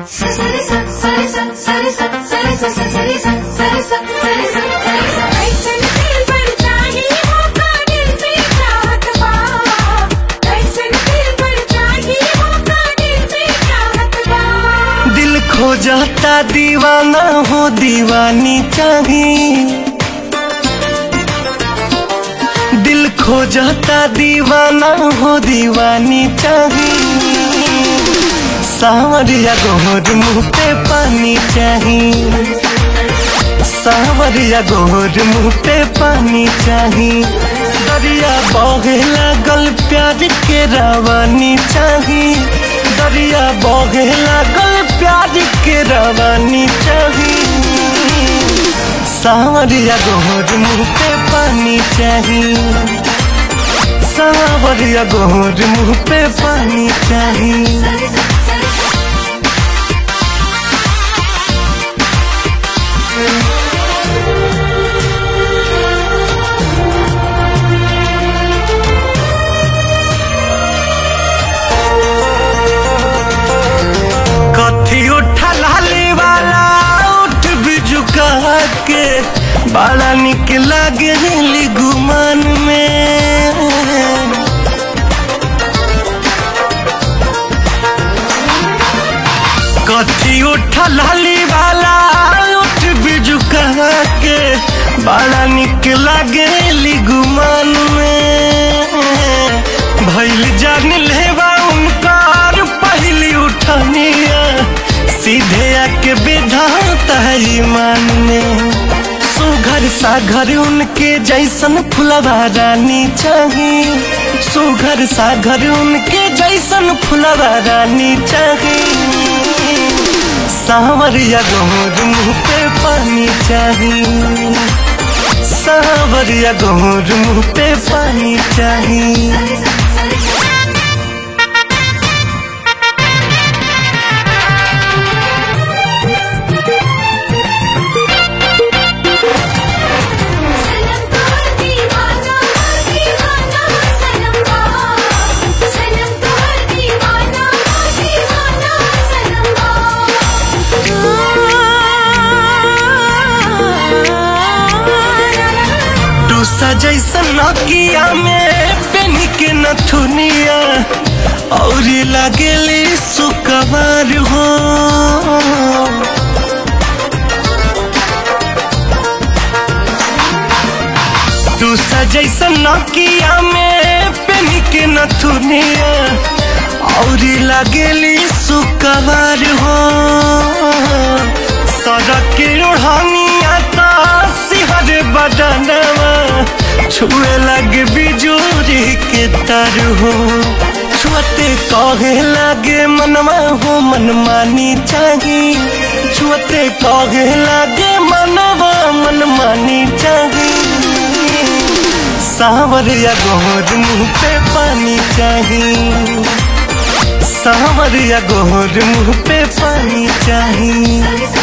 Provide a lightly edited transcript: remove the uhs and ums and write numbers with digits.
दिल खो जाता दीवाना हो दीवानी चाहिए, दिल खो जाता दीवाना हो दीवानी चाहिए। सावरिया गोर मुँह पे पानी चाहिए, सावरिया गोर मुँह पे पानी चाहिए। दरिया बहे लागल प्यार के रवानी चाहिए, दरिया बहे लागल प्यार के रवानी चाहिए। सावरिया गोर मुँह पे पानी चाहिए, सावरिया गोर मुँह पे पानी चाहिए। कथी उठा लाली वाला उठ भी झुका के, बड़ा निक लागे गुमान में। कथी उठा लाली वाला उठ भी झुका के, बड़ा निक लागे गुमान में। भइल जान लेवा उनकार पहली उठानिया, सीधे आके विधाता है ईमान में। सुघर सागर उनके जैसन फुलवा रानी चाहिए, सुघर सागर उनके जैसन फुलवा रानी चाहिए। सावरिया गोर मुँह पे पानी चाहिए, सावरिया गोर मुँह पे पानी चाहिए। जैसा नकिया में पेनी के नथुनिया, और लगेली सुकवार हो। दूसरा जैसा नकिया में पेनी के नथुनिया, और लगेली सुकवार हो। सड़क के ओढ़निया तो सिहर बदनवा, छुए लगे बिजूरी के तर हो। छुअते कहे लगे मनवा हो मनमानी चाहिए, छुअते कहे लगे मनवा मनमानी चाहिए। सावरिया गोर मुँह पे पानी चाहिए, सावरिया गोर मुँह पे पानी चाहिए।